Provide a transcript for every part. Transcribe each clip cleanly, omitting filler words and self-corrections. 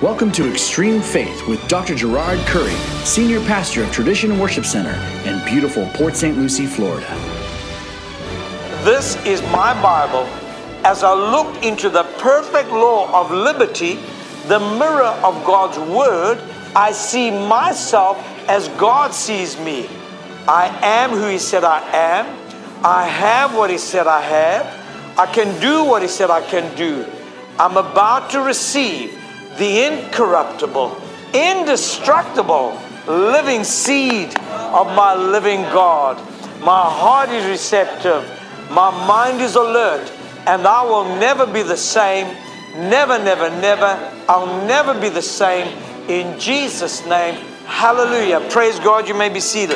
Welcome to Extreme Faith with Dr. Gerard Curry, Senior Pastor of Tradition Worship Center in beautiful Port St. Lucie, Florida. This is my Bible. As I look into the perfect law of liberty, the mirror of God's Word, I see myself as God sees me. I am who He said I am. I have what He said I have. I can do what He said I can do. I'm about to receive the incorruptible, indestructible, living seed of my living God. My heart is receptive. My mind is alert. And I will never be the same. Never, never, never. I'll never be the same. In Jesus' name, hallelujah. Praise God. You may be seated.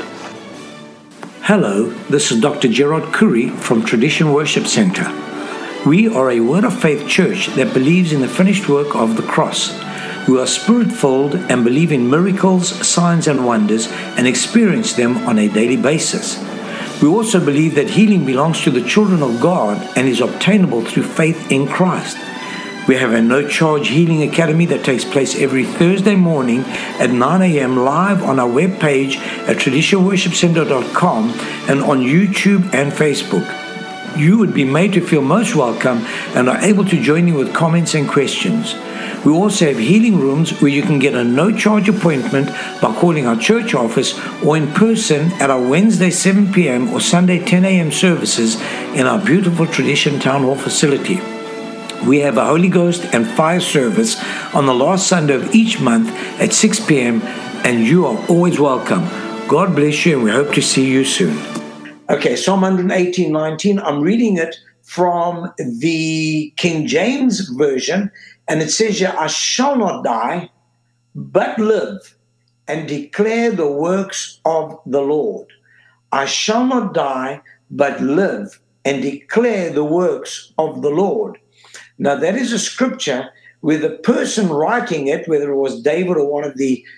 Hello, this is Dr. Gerard Curry from Tradition Worship Center. We are a Word of Faith church that believes in the finished work of the cross. We are Spirit-filled and believe in miracles, signs and wonders and experience them on a daily basis. We also believe that healing belongs to the children of God and is obtainable through faith in Christ. We have a no-charge healing academy that takes place every Thursday morning at 9 a.m. live on our webpage at traditionworshipcenter.com and on YouTube and Facebook. You would be made to feel most welcome and are able to join in with comments and questions. We also have healing rooms where you can get a no-charge appointment by calling our church office or in person at our Wednesday 7 p.m. or Sunday 10 a.m. services in our beautiful Tradition Town Hall facility. We have a Holy Ghost and fire service on the last Sunday of each month at 6 p.m. and you are always welcome. God bless you and we hope to see you soon. Okay, Psalm 118:19. I'm reading it from the King James Version, and it says here, I shall not die, but live and declare the works of the Lord. I shall not die, but live and declare the works of the Lord. Now, that is a scripture where the person writing it, whether it was David or one of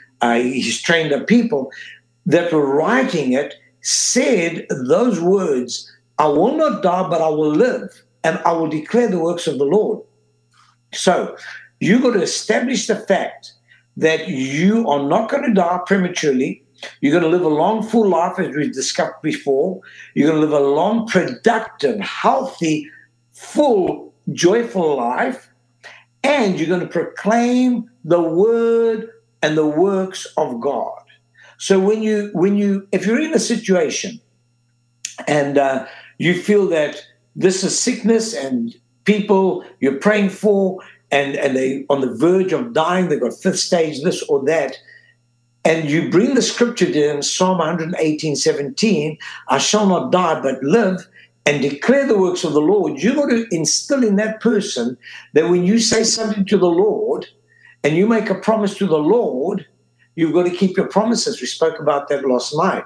his trained up people that were writing it, said those words, I will not die, but I will live, and I will declare the works of the Lord. So you've got to establish the fact that you are not going to die prematurely. You're going to live a long, full life, as we've discussed before. You're going to live a long, productive, healthy, full, joyful life, and you're going to proclaim the word and the works of God. So if you're in a situation and you feel that this is sickness and people you're praying for and they on the verge of dying, they've got fifth stage, this or that, and you bring the scripture there in Psalm 118:17, I shall not die but live and declare the works of the Lord, you've got to instill in that person that when you say something to the Lord and you make a promise to the Lord, you've got to keep your promises. We spoke about that last night.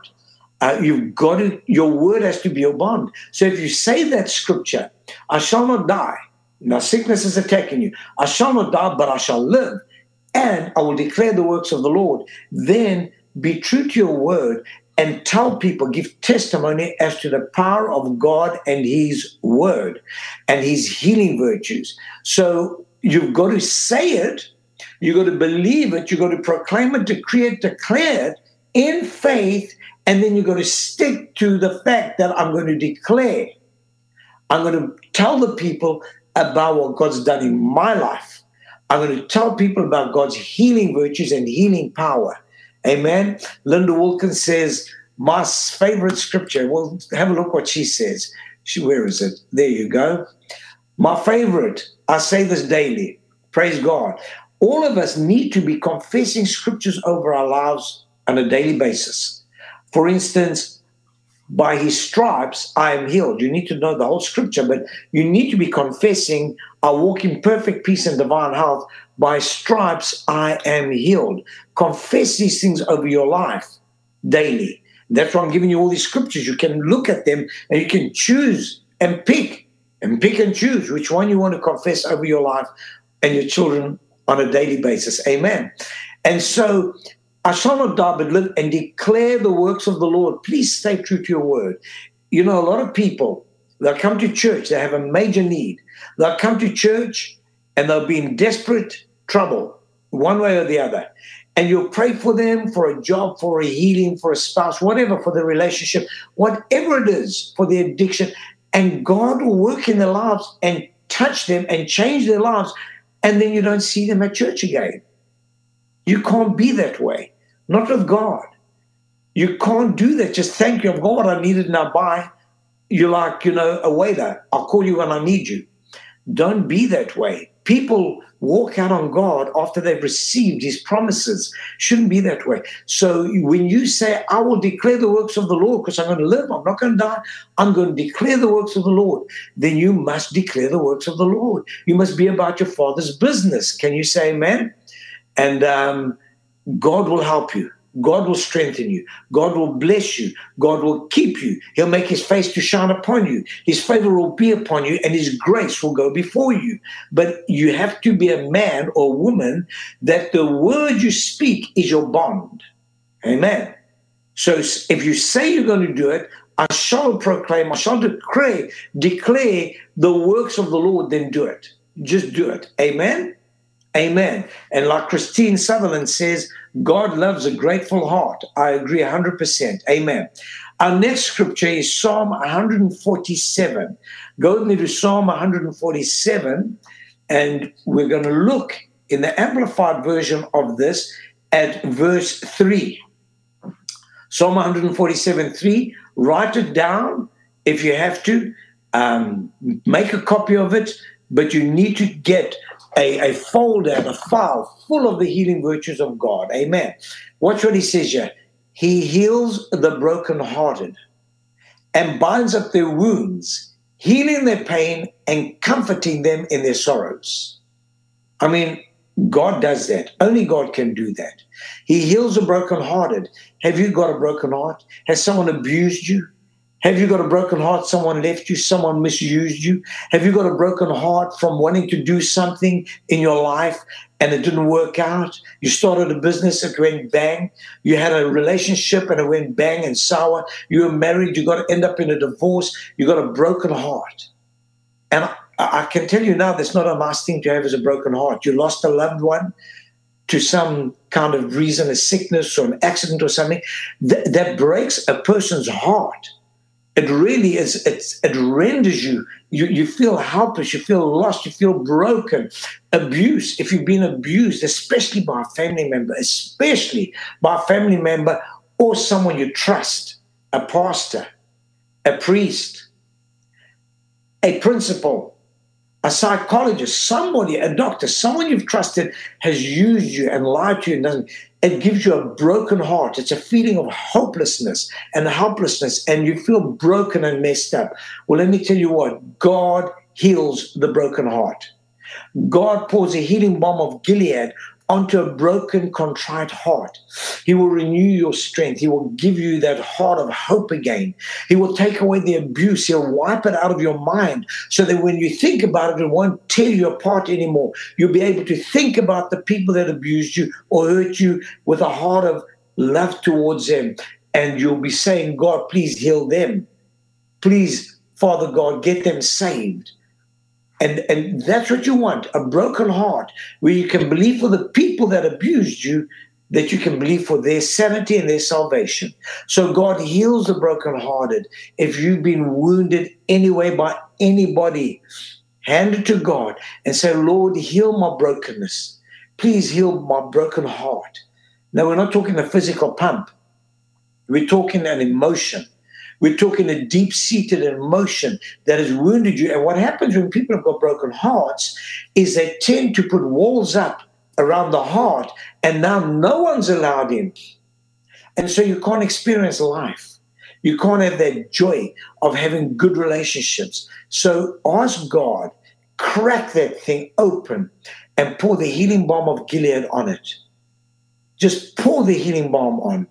Your word has to be your bond. So if you say that scripture, I shall not die. Now sickness is attacking you. I shall not die, but I shall live. And I will declare the works of the Lord. Then be true to your word and tell people, give testimony as to the power of God and His word and His healing virtues. So you've got to say it. You've got to believe it. You've got to proclaim it, decree it, declare it in faith. And then you've got to stick to the fact that I'm going to declare. I'm going to tell the people about what God's done in my life. I'm going to tell people about God's healing virtues and healing power. Amen. Linda Wilkins says, my favorite scripture. Well, have a look what she says. Where is it? There you go. My favorite. I say this daily. Praise God. All of us need to be confessing scriptures over our lives on a daily basis. For instance, by His stripes, I am healed. You need to know the whole scripture, but you need to be confessing, I walk in perfect peace and divine health. By stripes, I am healed. Confess these things over your life daily. That's why I'm giving you all these scriptures. You can look at them and you can choose and pick and choose which one you want to confess over your life and your children on a daily basis. Amen. And so I shall not die but live and declare the works of the Lord. Please stay true to your word. You know, a lot of people, they'll come to church, they have a major need. They'll come to church and they'll be in desperate trouble. one way or the other. And you'll pray for them, for a job, for a healing, for a spouse, whatever, for the relationship, whatever it is, for the addiction. And God will work in their lives and touch them and change their lives. And then you don't see them at church again. You can't be that way. Not with God. You can't do that. Just thank you. I've got what I needed, now bye. You're like, a waiter. I'll call you when I need you. Don't be that way. People walk out on God after they've received his promises. Shouldn't be that way. So when you say, I will declare the works of the Lord because I'm going to live, I'm not going to die, I'm going to declare the works of the Lord, then you must declare the works of the Lord. You must be about your Father's business. Can you say amen? And God will help you. God will strengthen you. God will bless you. God will keep you. He'll make his face to shine upon you. His favor will be upon you, and his grace will go before you. But you have to be a man or woman that the word you speak is your bond. Amen. So if you say you're going to do it, I shall proclaim, I shall declare the works of the Lord, then do it. Just do it. Amen. Amen. And like Christine Sutherland says, God loves a grateful heart. I agree 100%. Amen. Our next scripture is Psalm 147. Go with me to Psalm 147, and we're going to look in the Amplified version of this at verse 3. Psalm 147:3. Write it down if you have to. Make a copy of it, but you need to get a folder and a file full of the healing virtues of God. Amen. Watch what he says here. He heals the brokenhearted and binds up their wounds, healing their pain and comforting them in their sorrows. I mean, God does that. Only God can do that. He heals the brokenhearted. Have you got a broken heart? Has someone abused you? Have you got a broken heart? Someone left you, someone misused you. Have you got a broken heart from wanting to do something in your life and it didn't work out? You started a business, it went bang. You had a relationship and it went bang and sour. You were married, you got to end up in a divorce. You got a broken heart. And I can tell you now, that's not a nice thing to have as a broken heart. You lost a loved one to some kind of reason, a sickness or an accident or something. That breaks a person's heart. It really is, it renders you. You feel helpless, you feel lost, you feel broken. Abuse, if you've been abused, especially by a family member, or someone you trust, a pastor, a priest, a principal, a psychologist, somebody, a doctor, someone you've trusted has used you and lied to you. It gives you a broken heart. It's a feeling of hopelessness and helplessness, and you feel broken and messed up. Well, let me tell you what. God heals the broken heart. God pours a healing balm of Gilead onto a broken, contrite heart. He will renew your strength. He will give you that heart of hope again. He will take away the abuse. He'll wipe it out of your mind so that when you think about it, it won't tear you apart anymore. You'll be able to think about the people that abused you or hurt you with a heart of love towards them. And you'll be saying, God, please heal them. Please, Father God, get them saved. And that's what you want, a broken heart where you can believe for the people that abused you, that you can believe for their sanity and their salvation. So God heals the brokenhearted. If you've been wounded anyway by anybody, hand it to God and say, Lord, heal my brokenness. Please heal my broken heart. Now, we're not talking a physical pump. We're talking an emotion. We're talking a deep-seated emotion that has wounded you. And what happens when people have got broken hearts is they tend to put walls up around the heart, and now no one's allowed in. And so you can't experience life. You can't have that joy of having good relationships. So ask God, crack that thing open and pour the healing balm of Gilead on it. Just pour the healing balm on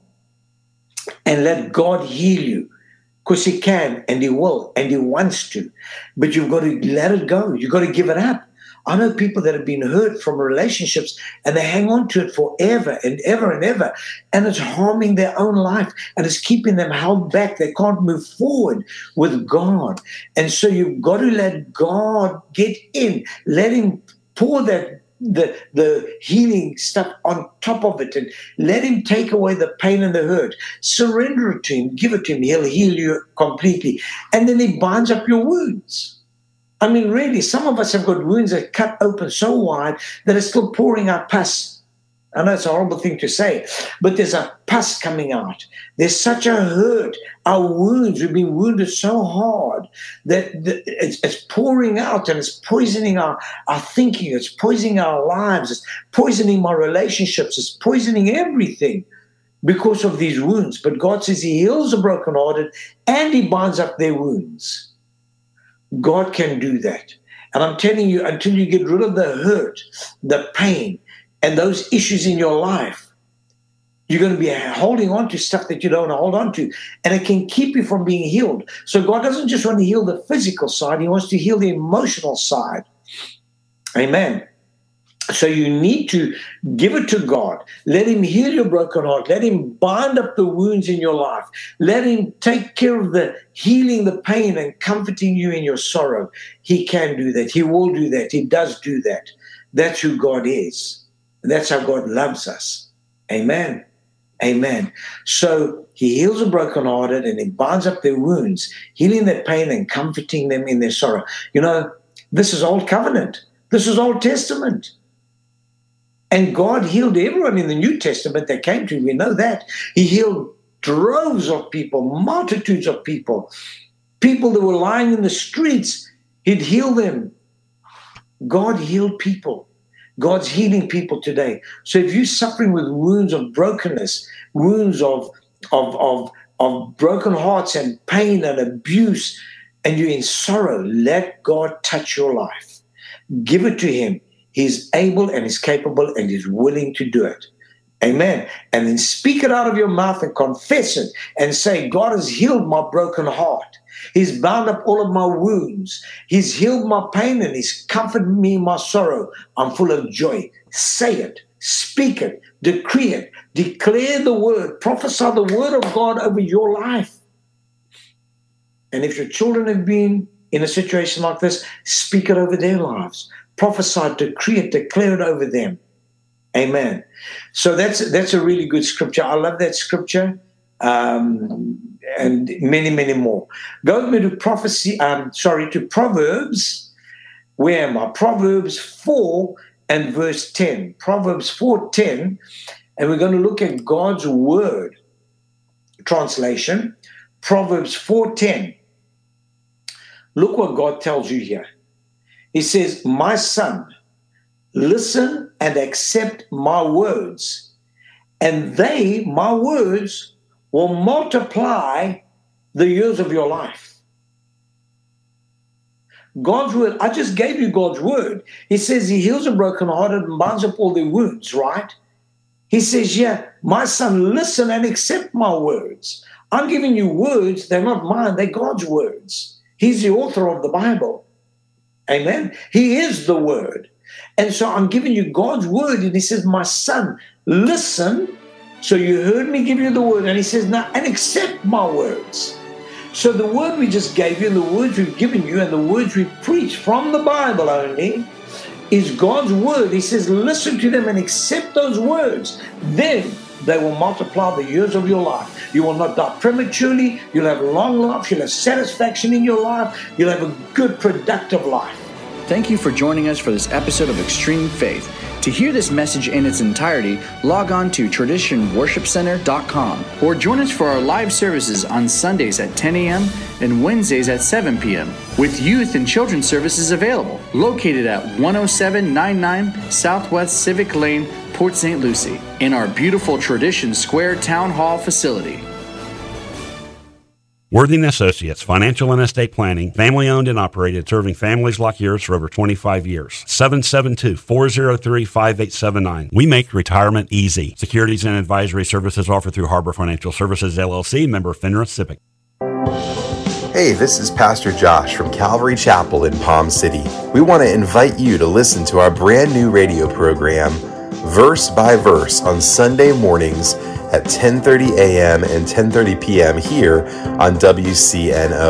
and let God heal you. Because he can, and he will, and he wants to. But you've got to let it go. You've got to give it up. I know people that have been hurt from relationships, and they hang on to it forever and ever and ever. And it's harming their own life, and it's keeping them held back. They can't move forward with God. And so you've got to let God get in. Let him pour that the healing stuff on top of it, and let him take away the pain and the hurt. Surrender it to him, give it to him. He'll heal you completely. And then he binds up your wounds. I mean, really, some of us have got wounds that cut open so wide that it's still pouring out pus. I know it's a horrible thing to say, but there's a pus coming out. There's such a hurt. Our wounds, we've been wounded so hard that it's pouring out, and it's poisoning our thinking. It's poisoning our lives. It's poisoning my relationships. It's poisoning everything because of these wounds. But God says he heals the brokenhearted and he binds up their wounds. God can do that. And I'm telling you, until you get rid of the hurt, the pain, and those issues in your life, you're going to be holding on to stuff that you don't want to hold on to. And it can keep you from being healed. So God doesn't just want to heal the physical side. He wants to heal the emotional side. Amen. So you need to give it to God. Let him heal your broken heart. Let him bind up the wounds in your life. Let him take care of the healing, the pain, and comforting you in your sorrow. He can do that. He will do that. He does do that. That's who God is. That's how God loves us. Amen. Amen. So he heals the brokenhearted and he binds up their wounds, healing their pain and comforting them in their sorrow. You know, this is Old Covenant. This is Old Testament. And God healed everyone in the New Testament that came to him. We know that. He healed droves of people, multitudes of people. People that were lying in the streets, he'd heal them. God healed people. God's healing people today. So if you're suffering with wounds of brokenness, wounds of broken hearts and pain and abuse, and you're in sorrow, let God touch your life. Give it to him. He's able and he's capable and he's willing to do it. Amen. And then speak it out of your mouth and confess it and say, God has healed my broken heart. He's bound up all of my wounds. He's healed my pain and he's comforted me in my sorrow. I'm full of joy. Say it. Speak it. Decree it. Declare the word. Prophesy the word of God over your life. And if your children have been in a situation like this, speak it over their lives. Prophesy, decree it, declare it over them. Amen. So that's a really good scripture. I love that scripture. And many, many more. Go with me to to Proverbs. Where am I? Proverbs 4 and verse 10. Proverbs 4:10, and we're going to look at God's word translation. Proverbs 4:10. Look what God tells you here. He says, my son, listen and accept my words, and they, my words, will multiply the years of your life. God's word, I just gave you God's word. He says he heals the brokenhearted and binds up all their wounds, right? He says, yeah, my son, listen and accept my words. I'm giving you words, they're not mine, they're God's words. He's the author of the Bible. Amen. He is the word. And so I'm giving you God's word. And he says, my son, listen. So you heard me give you the word. And he says, now, and accept my words. So the word we just gave you, and the words we've given you, and the words we preach from the Bible only, is God's word. He says, listen to them and accept those words. Then they will multiply the years of your life. You will not die prematurely. You'll have a long life. You'll have satisfaction in your life. You'll have a good, productive life. Thank you for joining us for this episode of Extreme Faith. To hear this message in its entirety, log on to traditionworshipcenter.com or join us for our live services on Sundays at 10 a.m. and Wednesdays at 7 p.m. with youth and children's services available, located at 10799 Southwest Civic Lane, Port St. Lucie, in our beautiful Tradition Square Town Hall facility. Worthing Associates, financial and estate planning, family-owned and operated, serving families like yours for over 25 years. 772-403-5879. We make retirement easy. Securities and advisory services offered through Harbor Financial Services, LLC, member FINRA SIPC. Hey, this is Pastor Josh from Calvary Chapel in Palm City. We want to invite you to listen to our brand new radio program, Verse by Verse, on Sunday mornings at 10:30 a.m. and 10:30 p.m. here on WCNO.